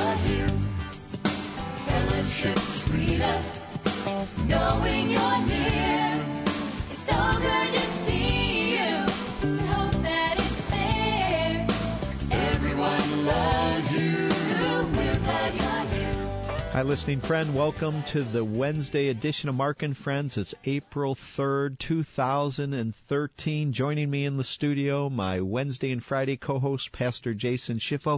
you're here. Fellowship's sweeter, knowing you're near. It's so good to see you. Hope that it's there. Everyone loves you. We're glad you're here. Hi, listening friend. Welcome to the Wednesday edition of Mark and Friends. It's April 3rd, 2013. Joining me in the studio, my Wednesday and Friday co-host, Pastor Jason Schiffo.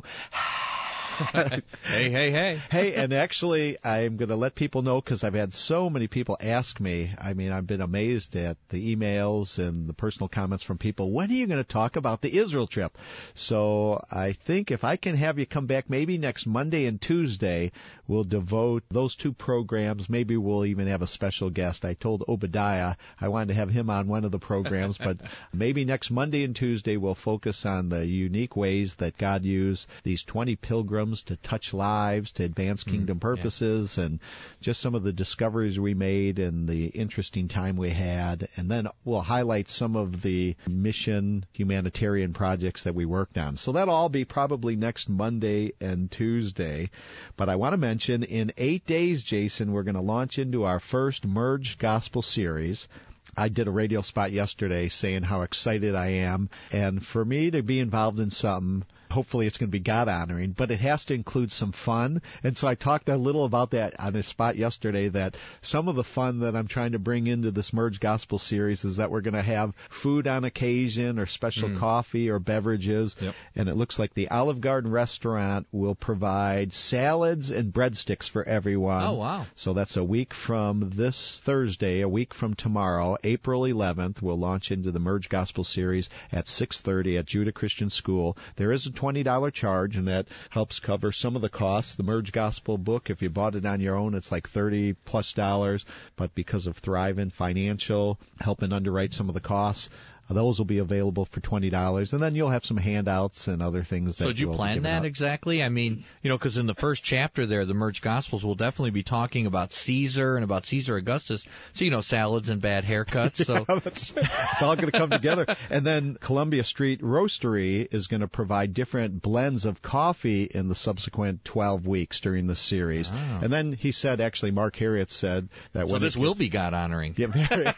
Hey. Hey, and actually, I'm going to let people know because I've had so many people ask me. I mean, I've been amazed at the emails and the personal comments from people. When are you going to talk about the Israel trip? So I think if I can have you come back maybe next Monday and Tuesday, we'll devote those two programs. Maybe we'll even have a special guest. I told Obadiah I wanted to have him on one of the programs, but maybe next Monday and Tuesday we'll focus on the unique ways that God used these 20 pilgrims to touch lives, to advance kingdom purposes, and just some of the discoveries we made and the interesting time we had. And then we'll highlight some of the mission humanitarian projects that we worked on. So that'll all be probably next Monday and Tuesday. But I want to mention, in 8 days, Jason, we're going to launch into our first Merged Gospel series. I did a radio spot yesterday saying how excited I am. And for me to be involved in something, hopefully it's going to be God-honoring, but it has to include some fun. And so I talked a little about that on a spot yesterday, that some of the fun that I'm trying to bring into this Merged Gospel series is that we're going to have food on occasion or special coffee or beverages. Yep. And it looks like the Olive Garden restaurant will provide salads and breadsticks for everyone. Oh, wow. So that's a week from this Thursday, a week from tomorrow, April 11th. We'll launch into the Merged Gospel series at 6:30 at Judah Christian School. There is a $20 charge, and that helps cover some of the costs. The Merged Gospel book, if you bought it on your own, it's like $30+, but because of Thrivent Financial helping underwrite some of the costs, those will be available for $20, and then you'll have some handouts and other things. So did you plan that exactly? I mean, because in the first chapter there, the Merged Gospels, will definitely be talking about Caesar and about Caesar Augustus. So, salads and bad haircuts. So it's all going to come together. And then Columbia Street Roastery is going to provide different blends of coffee in the subsequent 12 weeks during the series. Oh. And then he said, actually, Mark Harriet said that so this will be God-honoring. Yeah,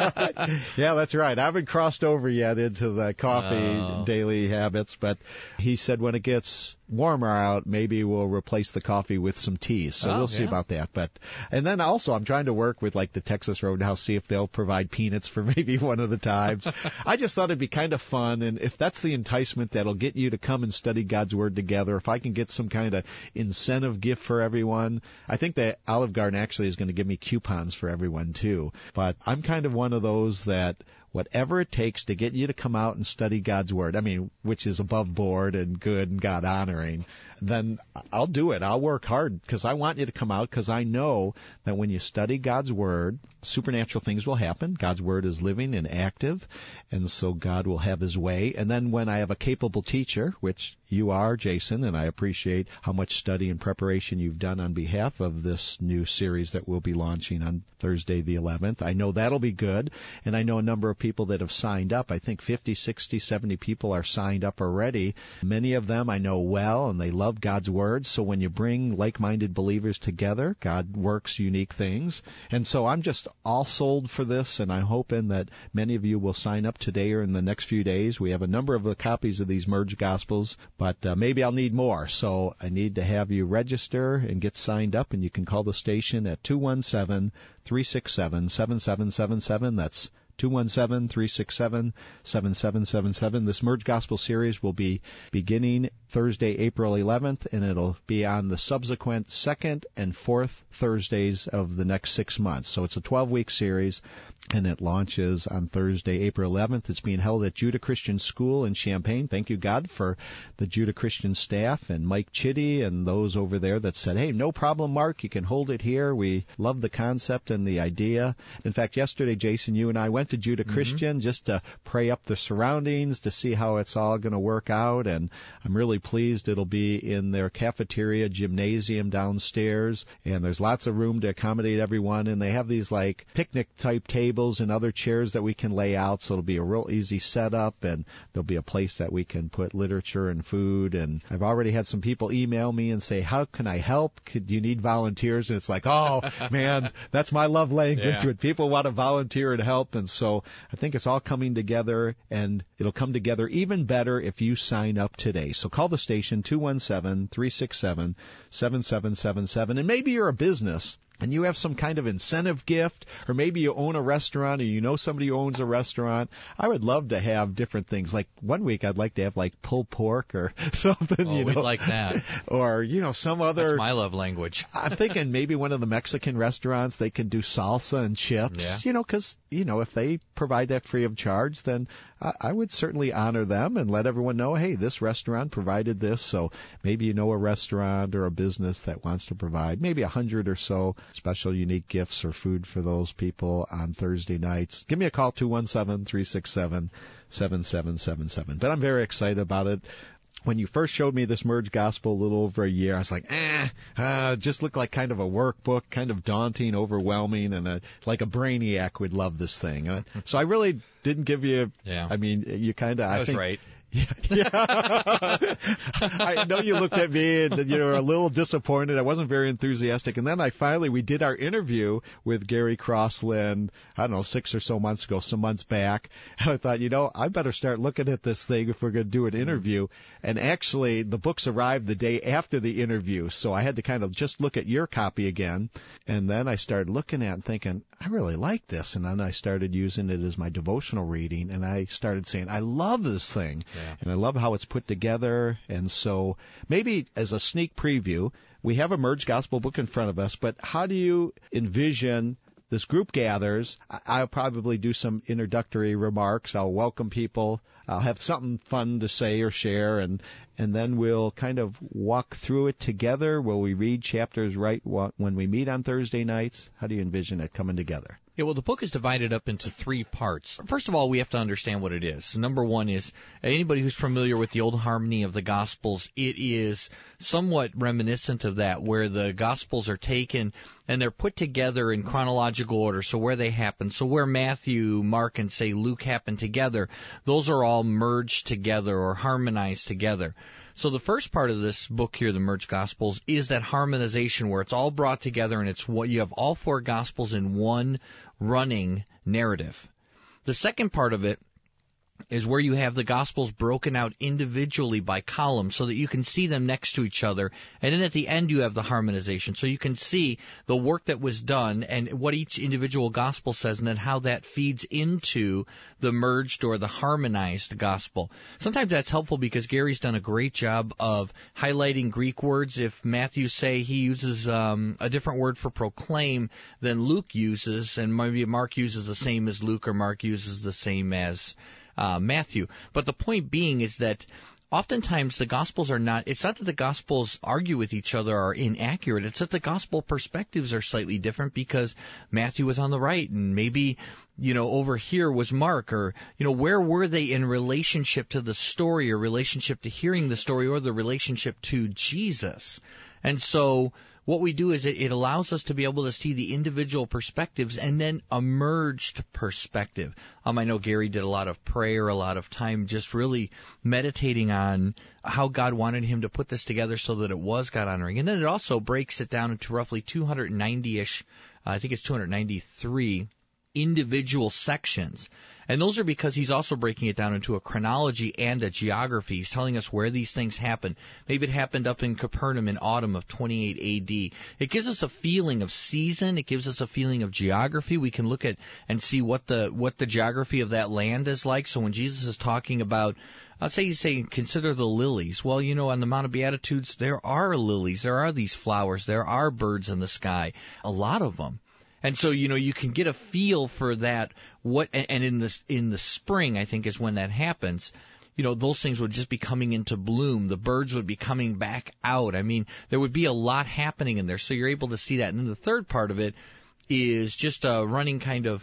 yeah, that's right. I haven't crossed over yet into the coffee daily habits, but he said when it gets warmer out, maybe we'll replace the coffee with some tea. So we'll see about that. And then also I'm trying to work with like the Texas Roadhouse, see if they'll provide peanuts for maybe one of the times. I just thought it'd be kind of fun, and if that's the enticement that'll get you to come and study God's Word together, if I can get some kind of incentive gift for everyone. I think that Olive Garden actually is going to give me coupons for everyone too. But I'm kind of one of those that whatever it takes to get you to come out and study God's Word, I mean, which is above board and good and God-honoring, then I'll do it. I'll work hard because I want you to come out, because I know that when you study God's Word, supernatural things will happen. God's Word is living and active, and so God will have His way. And then when I have a capable teacher, which you are, Jason, and I appreciate how much study and preparation you've done on behalf of this new series that we'll be launching on Thursday the 11th. I know that'll be good, and I know a number of people that have signed up. I think 50, 60, 70 people are signed up already. Many of them I know well, and they love God's Word. So when you bring like-minded believers together, God works unique things. And so I'm just all sold for this, and I'm hoping that many of you will sign up today or in the next few days. We have a number of the copies of these Merged Gospels, but maybe I'll need more. So I need to have you register and get signed up, and you can call the station at 217-367-7777. That's 217-367-7777. This Merged Gospel series will be beginning Thursday, April 11th, and it'll be on the subsequent second and fourth Thursdays of the next 6 months. So it's a 12-week series, and it launches on Thursday, April 11th. It's being held at Judah Christian School in Champaign. Thank you, God, for the Judah Christian staff and Mike Chitty and those over there that said, hey, no problem, Mark, you can hold it here. We love the concept and the idea. In fact, yesterday, Jason, you and I went went to Judah Christian just to pray up the surroundings to see how it's all going to work out, and I'm really pleased. It'll be in their cafeteria gymnasium downstairs, and there's lots of room to accommodate everyone, and they have these like picnic type tables and other chairs that we can lay out, so it'll be a real easy setup, and there'll be a place that we can put literature and food. And I've already had some people email me and say, how can I help? Do you need volunteers? And it's like, oh man, that's my love language when people want to volunteer and help. And so I think it's all coming together, and it'll come together even better if you sign up today. So call the station 217-367-7777, and maybe you're a business and you have some kind of incentive gift, or maybe you own a restaurant, or you know somebody who owns a restaurant. I would love to have different things. Like one week I'd like to have like pulled pork or something. Oh, we'd like that. Or, some other. That's my love language. I'm thinking maybe one of the Mexican restaurants, they can do salsa and chips. Yeah. Because, if they provide that free of charge, then I would certainly honor them and let everyone know, hey, this restaurant provided this. So maybe you know a restaurant or a business that wants to provide maybe 100 or so special unique gifts or food for those people on Thursday nights. Give me a call, 217-367-7777. But I'm very excited about it. When you first showed me this Merge Gospel a little over a year, I was like, just looked like kind of a workbook, kind of daunting, overwhelming, and like a brainiac would love this thing. So I really didn't give you, you kind of, I was think, right. Yeah. I know you looked at me and you were a little disappointed. I wasn't very enthusiastic. And then we did our interview with Gary Crossland, 6 or so months ago, some months back. And I thought, I better start looking at this thing if we're going to do an interview. And actually, the books arrived the day after the interview. So I had to kind of just look at your copy again. And then I started looking at it and thinking, I really like this. And then I started using it as my devotional reading. And I started saying, I love this thing. Yeah. And I love how it's put together. And so maybe as a sneak preview, we have a Merge Gospel book in front of us, but how do you envision this group gathers? I'll probably do some introductory remarks. I'll welcome people. I'll have something fun to say or share, and then we'll kind of walk through it together. Will we read chapters right when we meet on Thursday nights? How do you envision it coming together? Yeah, well, the book is divided up into 3 parts. First of all, we have to understand what it is. Number one is, anybody who's familiar with the old harmony of the Gospels, it is somewhat reminiscent of that, where the Gospels are taken and they're put together in chronological order, so where they happen. So where Matthew, Mark, and, say, Luke happen together, those are all merged together or harmonized together. So the first part of this book here, the Merged Gospels, is that harmonization where it's all brought together and it's what you have all 4 Gospels in one running narrative. The second part of it is where you have the Gospels broken out individually by columns so that you can see them next to each other. And then at the end you have the harmonization. So you can see the work that was done and what each individual Gospel says and then how that feeds into the merged or the harmonized Gospel. Sometimes that's helpful because Gary's done a great job of highlighting Greek words. If Matthew, say, he uses a different word for proclaim than Luke uses, and maybe Mark uses the same as Luke or Mark uses the same as Matthew. But the point being is that oftentimes the Gospels are not, it's not that the Gospels argue with each other or are inaccurate, it's that the Gospel perspectives are slightly different because Matthew was on the right and maybe, over here was Mark, or, where were they in relationship to the story or relationship to hearing the story or the relationship to Jesus? And so what we do is it allows us to be able to see the individual perspectives and then a merged perspective. I know Gary did a lot of prayer, a lot of time just really meditating on how God wanted him to put this together so that it was God-honoring. And then it also breaks it down into roughly 290-ish, I think it's 293 individual sections. And those are because he's also breaking it down into a chronology and a geography. He's telling us where these things happen. Maybe it happened up in Capernaum in autumn of 28 A.D. It gives us a feeling of season. It gives us a feeling of geography. We can look at and see what the geography of that land is like. So when Jesus is talking about, I'll say he's saying, consider the lilies. Well, on the Mount of Beatitudes, there are lilies. There are these flowers. There are birds in the sky. A lot of them. And so, you can get a feel for that. And in the spring, I think, is when that happens. Those things would just be coming into bloom. The birds would be coming back out. I mean, there would be a lot happening in there. So you're able to see that. And then the third part of it is just a running kind of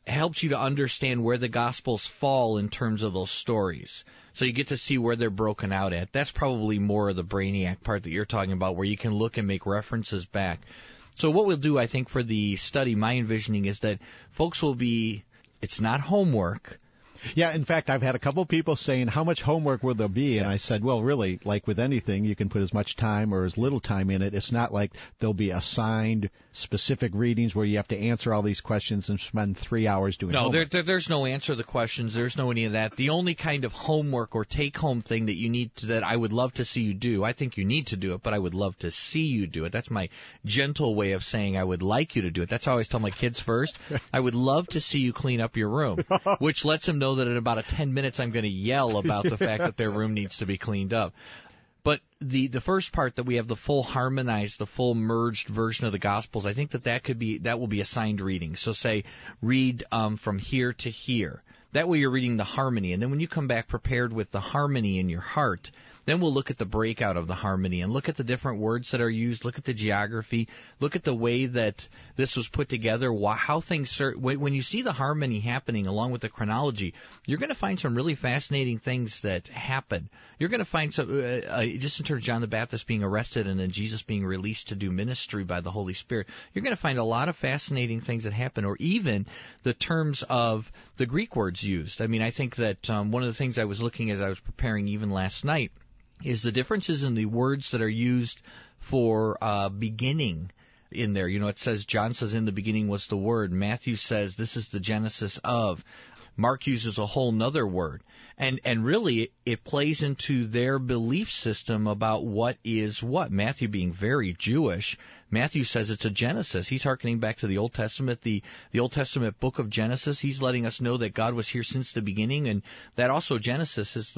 helps you to understand where the Gospels fall in terms of those stories. So you get to see where they're broken out at. That's probably more of the brainiac part that you're talking about, where you can look and make references back. So what we'll do, I think, for the study, my envisioning is that folks will be, it's not homework. Yeah, in fact, I've had a couple of people saying, how much homework will there be? And I said, well, really, like with anything, you can put as much time or as little time in it. It's not like there'll be assigned specific readings where you have to answer all these questions and spend 3 hours doing homework. No, there's no answer to the questions. There's no any of that. The only kind of homework or take-home thing that you need to, that I would love to see you do, I think you need to do it, but I would love to see you do it. That's my gentle way of saying I would like you to do it. That's how I always tell my kids first. I would love to see you clean up your room, which lets them know that in about 10 minutes I'm going to yell about the fact that their room needs to be cleaned up. But the first part, that we have the full harmonized, the full merged version of the Gospels, I think that will be assigned reading. So say, read from here to here. That way you're reading the harmony. And then when you come back prepared with the harmony in your heart, then we'll look at the breakout of the harmony and look at the different words that are used, look at the geography, look at the way that this was put together, how things are. When you see the harmony happening along with the chronology, you're going to find some really fascinating things that happen. You're going to find some, just in terms of John the Baptist being arrested and then Jesus being released to do ministry by the Holy Spirit, you're going to find a lot of fascinating things that happen, or even the terms of the Greek words used. I mean, I think that one of the things I was looking at as I was preparing even last night is the differences in the words that are used for beginning in there. You know, it says, John says, in the beginning was the Word. Matthew says, this is the genesis of. Mark uses a whole nother word. And really, it plays into their belief system about what is what. Matthew being very Jewish, Matthew says it's a Genesis. He's hearkening back to the Old Testament, the Old Testament book of Genesis. He's letting us know that God was here since the beginning, and that also Genesis is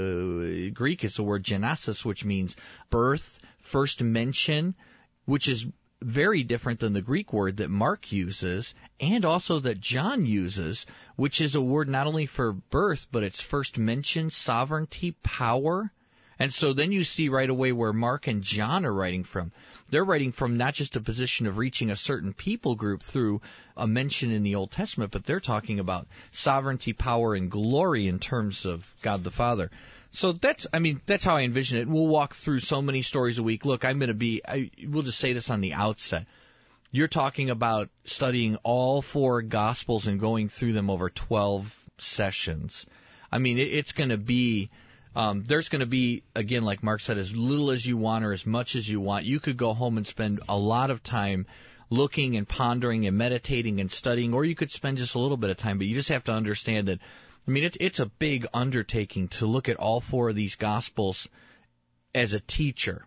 the Greek is the word genesis, which means birth, first mention, which is very different than the Greek word that Mark uses, and also that John uses, which is a word not only for birth, but it's first mention, sovereignty, power. And so then you see right away where Mark and John are writing from. They're writing from not just a position of reaching a certain people group through a mention in the Old Testament, but they're talking about sovereignty, power, and glory in terms of God the Father. So that's how I envision it. We'll walk through so many stories a week. Look, we'll just say this on the outset. You're talking about studying all 4 Gospels and going through them over 12 sessions. I mean, it's going to be, there's going to be, again, like Mark said, as little as you want or as much as you want. You could go home and spend a lot of time looking and pondering and meditating and studying, or you could spend just a little bit of time, but you just have to understand that, I mean, it's a big undertaking to look at all 4 of these Gospels as a teacher.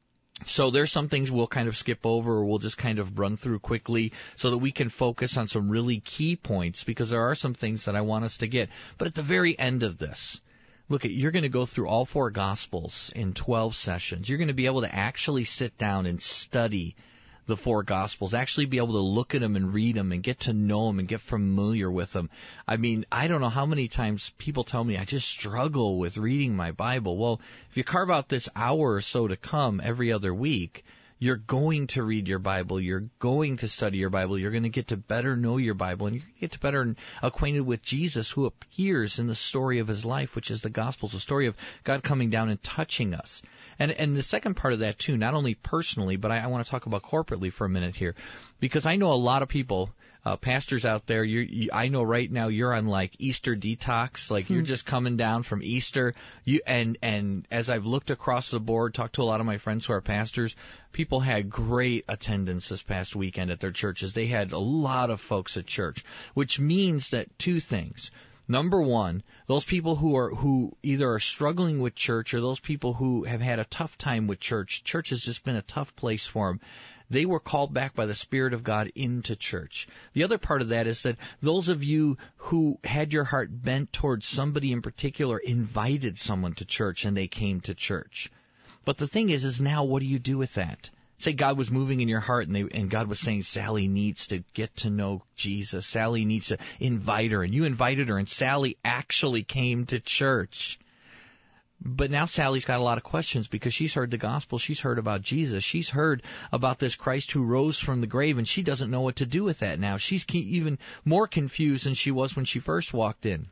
So there's some things we'll kind of skip over, or we'll just kind of run through quickly so that we can focus on some really key points, because there are some things that I want us to get. But at the very end of this, you're going to go through all 4 Gospels in 12 sessions. You're going to be able to actually sit down and study the 4 Gospels, actually be able to look at them and read them and get to know them and get familiar with them. I mean, I don't know how many times people tell me I just struggle with reading my Bible. Well, if you carve out this hour or so to come every other week, you're going to read your Bible, you're going to study your Bible, you're going to get to better know your Bible, and you're going to get to better acquainted with Jesus, who appears in the story of his life, which is the Gospels, the story of God coming down and touching us. And the second part of that, too, not only personally, but I want to talk about corporately for a minute here, because I know a lot of people, pastors out there, I know right now you're on like Easter detox, like you're just coming down from Easter. And as I've looked across the board, talked to a lot of my friends who are pastors, people had great attendance this past weekend at their churches. They had a lot of folks at church, which means that 2 things. Number one, those people who either are struggling with church, or those people who have had a tough time with church. Church has just been a tough place for them. They were called back by the Spirit of God into church. The other part of that is that those of you who had your heart bent towards somebody in particular invited someone to church, and they came to church. But the thing is now what do you do with that? Say God was moving in your heart, and God was saying, Sally needs to get to know Jesus. Sally needs to invite her. And you invited her, and Sally actually came to church. But now Sally's got a lot of questions because she's heard the gospel. She's heard about Jesus. She's heard about this Christ who rose from the grave, and she doesn't know what to do with that now. She's even more confused than she was when she first walked in.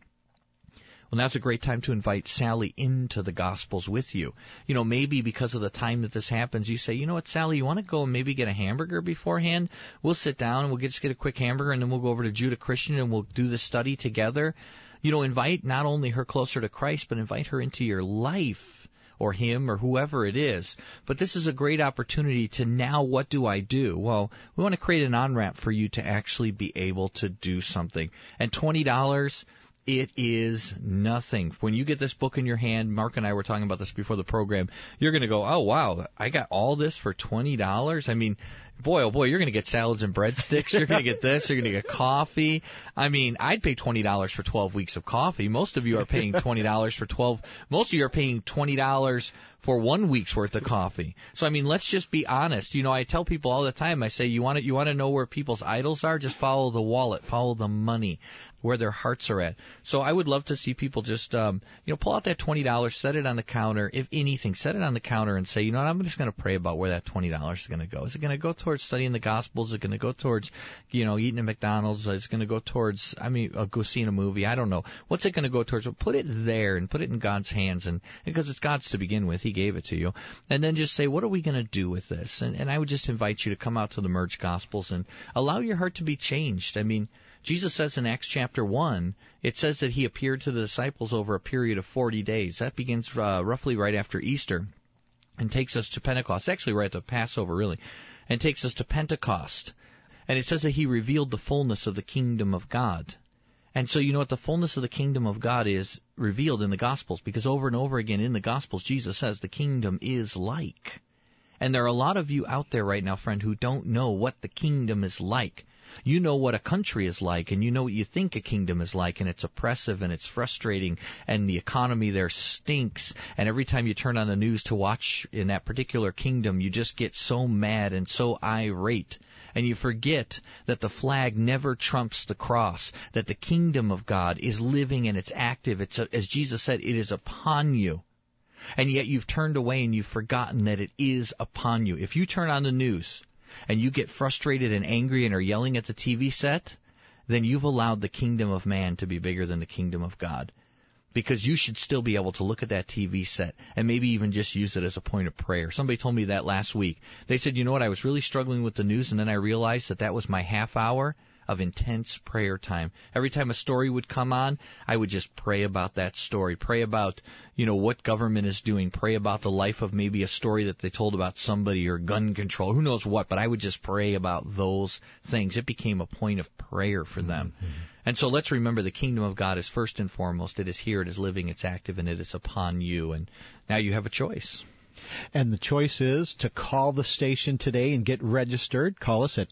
Well, now's a great time to invite Sally into the Gospels with you. You know, maybe because of the time that this happens, you say, you know what, Sally, you want to go and maybe get a hamburger beforehand? We'll sit down and we'll just get a quick hamburger, and then we'll go over to Judah Christian and we'll do the study together. You know, invite not only her closer to Christ, but invite her into your life, or him, or whoever it is. But this is a great opportunity to now, what do I do? Well, we want to create an on-ramp for you to actually be able to do something. And $20, it is nothing. When you get this book in your hand, Mark and I were talking about this before the program, you're going to go, oh, wow, I got all this for $20? I mean, boy, oh boy, you're going to get salads and breadsticks. You're going to get this. You're going to get coffee. I mean, I'd pay $20 for 12 weeks of coffee. Most of you are paying $20 for 12. Most of you are paying $20 for 1 week's worth of coffee. So, I mean, let's just be honest. You know, I tell people all the time, I say, you want to know where people's idols are? Just follow the wallet, follow the money, where their hearts are at. So I would love to see people just, pull out that $20, set it on the counter. If anything, set it on the counter and say, you know what, I'm just going to pray about where that $20 is going to go. Is it going to go towards studying the Gospels? Is it going to go towards, eating at McDonald's? Is it going to go towards, go seeing a movie? I don't know. What's it going to go towards? Well, put it there and put it in God's hands, and because it's God's to begin with. He gave it to you. And then just say, what are we going to do with this? And I would just invite you to come out to the Merge Gospels and allow your heart to be changed. I mean, Jesus says in Acts chapter 1, it says that he appeared to the disciples over a period of 40 days. That begins roughly right after Easter and takes us to Pentecost. Actually, right at the Passover, really. And takes us to Pentecost. And it says that he revealed the fullness of the kingdom of God. And so you know what the fullness of the kingdom of God is revealed in the Gospels, because over and over again in the Gospels, Jesus says the kingdom is like. And there are a lot of you out there right now, friend, who don't know what the kingdom is like. You know what a country is like, and you know what you think a kingdom is like, and it's oppressive and it's frustrating, and the economy there stinks, and every time you turn on the news to watch in that particular kingdom, you just get so mad and so irate. And you forget that the flag never trumps the cross, that the kingdom of God is living and it's active. It's as Jesus said, it is upon you. And yet you've turned away and you've forgotten that it is upon you. If you turn on the news and you get frustrated and angry and are yelling at the TV set, then you've allowed the kingdom of man to be bigger than the kingdom of God. Because you should still be able to look at that TV set and maybe even just use it as a point of prayer. Somebody told me that last week. They said, you know what, I was really struggling with the news, and then I realized that was my half hour of intense prayer time. Every time a story would come on, I would just pray about that story, pray about, what government is doing, pray about the life of maybe a story that they told about somebody or gun control, who knows what, but I would just pray about those things. It became a point of prayer for them. Mm-hmm. And so let's remember the kingdom of God is first and foremost. It is here, it is living, it's active, and it is upon you. And now you have a choice. And the choice is to call the station today and get registered. Call us at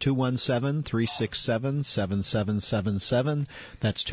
217-367-7777. That's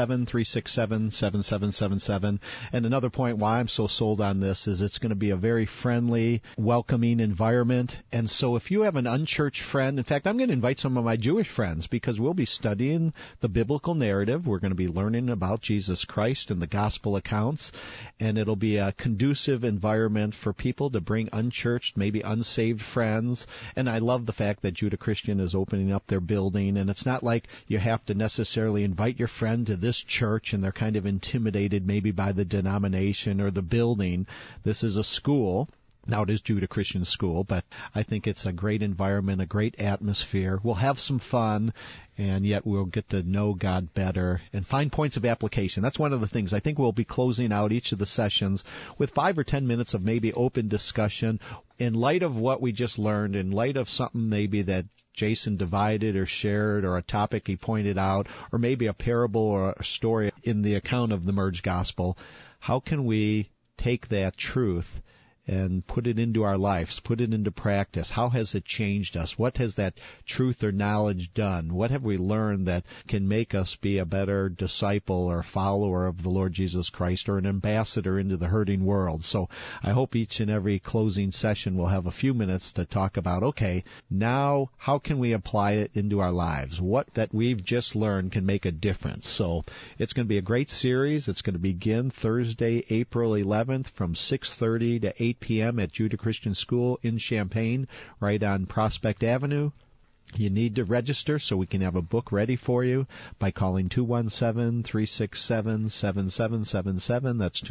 217-367-7777. And another point why I'm so sold on this is it's going to be a very friendly, welcoming environment. And so if you have an unchurched friend, in fact, I'm going to invite some of my Jewish friends because we'll be studying the biblical narrative. We're going to be learning about Jesus Christ and the gospel accounts. And it'll be a conducive environment for people to bring unchurched, maybe unsaved friends. And I love the fact that Judah Christian is opening up their building. And it's not like you have to necessarily invite your friend to this church and they're kind of intimidated maybe by the denomination or the building. This is a school. Now, it is Judah Christian School, but I think it's a great environment, a great atmosphere. We'll have some fun, and yet we'll get to know God better and find points of application. That's one of the things. I think we'll be closing out each of the sessions with 5 or 10 minutes of maybe open discussion in light of what we just learned, in light of something maybe that Jason divided or shared, or a topic he pointed out, or maybe a parable or a story in the account of the Merge Gospel. How can we take that truth and put it into our lives, put it into practice. How has it changed us? What has that truth or knowledge done? What have we learned that can make us be a better disciple or follower of the Lord Jesus Christ, or an ambassador into the hurting world? So I hope each and every closing session will have a few minutes to talk about, okay, now how can we apply it into our lives? What that we've just learned can make a difference. So it's going to be a great series. It's going to begin Thursday, April 11th from 6:30 to 8 p.m. at Judah Christian School in Champaign, right on Prospect Avenue. You need to register so we can have a book ready for you by calling 217-367-7777. That's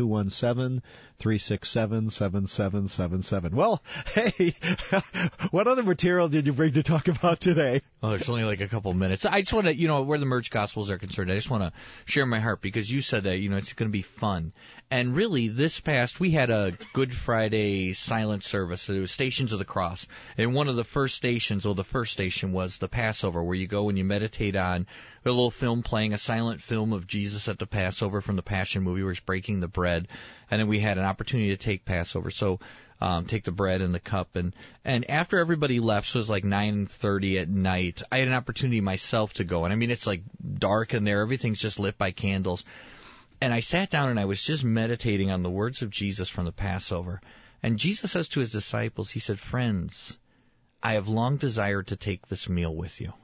217-367-7777. Well, hey, what other material did you bring to talk about today? Oh, it's only like a couple minutes. I just want to, where the Merge Gospels are concerned, I just want to share my heart, because you said that, it's going to be fun. And really, we had a Good Friday silent service. It was Stations of the Cross. And one of the first stations, the first station was the Passover, where you go and you meditate on a little film playing, a silent film of Jesus at the Passover from the Passion movie, where he's breaking the bread. And then we had an opportunity to take Passover. So take the bread and the cup. And after everybody left, so it was like 9:30 at night, I had an opportunity myself to go. And it's like dark in there. Everything's just lit by candles. And I sat down and I was just meditating on the words of Jesus from the Passover. And Jesus says to his disciples, he said, "Friends, I have long desired to take this meal with you."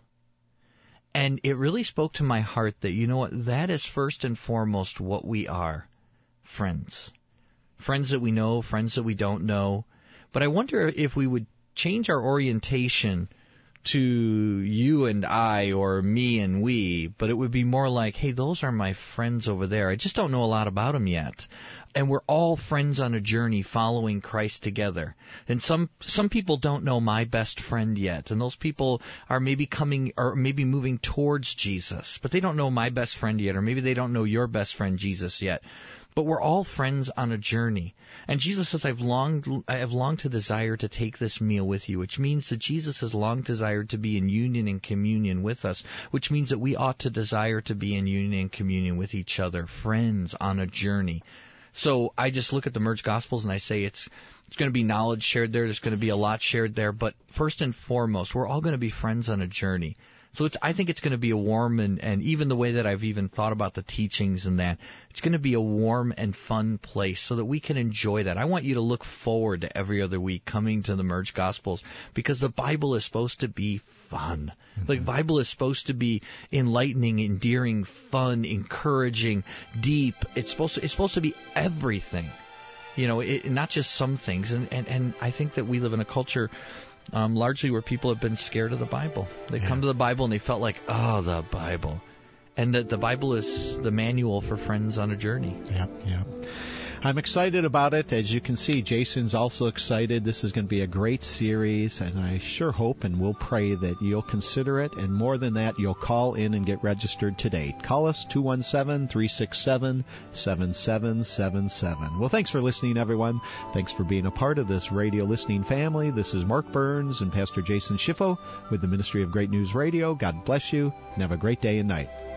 And it really spoke to my heart that, that is first and foremost what we are, friends. Friends that we know, friends that we don't know. But I wonder if we would change our orientation to you and I, or me and we, but it would be more like, hey, those are my friends over there. I just don't know a lot about them yet. And we're all friends on a journey following Christ together. And some people don't know my best friend yet, and those people are maybe coming or maybe moving towards Jesus, but they don't know my best friend yet, or maybe they don't know your best friend Jesus yet. But we're all friends on a journey. And Jesus says, I have longed to desire to take this meal with you, which means that Jesus has long desired to be in union and communion with us, which means that we ought to desire to be in union and communion with each other, friends on a journey. So I just look at the Merge Gospels and I say it's going to be knowledge shared there. There's going to be a lot shared there. But first and foremost, we're all going to be friends on a journey. So I think it's going to be a warm, and even the way that I've even thought about the teachings and that, it's going to be a warm and fun place so that we can enjoy that. I want you to look forward to every other week coming to the Merge Gospels, because the Bible is supposed to be fun. Mm-hmm. The Bible is supposed to be enlightening, endearing, fun, encouraging, deep. It's supposed to be everything. Not just some things. And I think that we live in a culture largely where people have been scared of the Bible. They come to the Bible and they felt like, oh, the Bible. And that the Bible is the manual for friends on a journey. Yeah. I'm excited about it. As you can see, Jason's also excited. This is going to be a great series, and I sure hope and will pray that you'll consider it, and more than that, you'll call in and get registered today. Call us, 217-367-7777. Well, thanks for listening, everyone. Thanks for being a part of this radio listening family. This is Mark Burns and Pastor Jason Schiffo with the Ministry of Great News Radio. God bless you, and have a great day and night.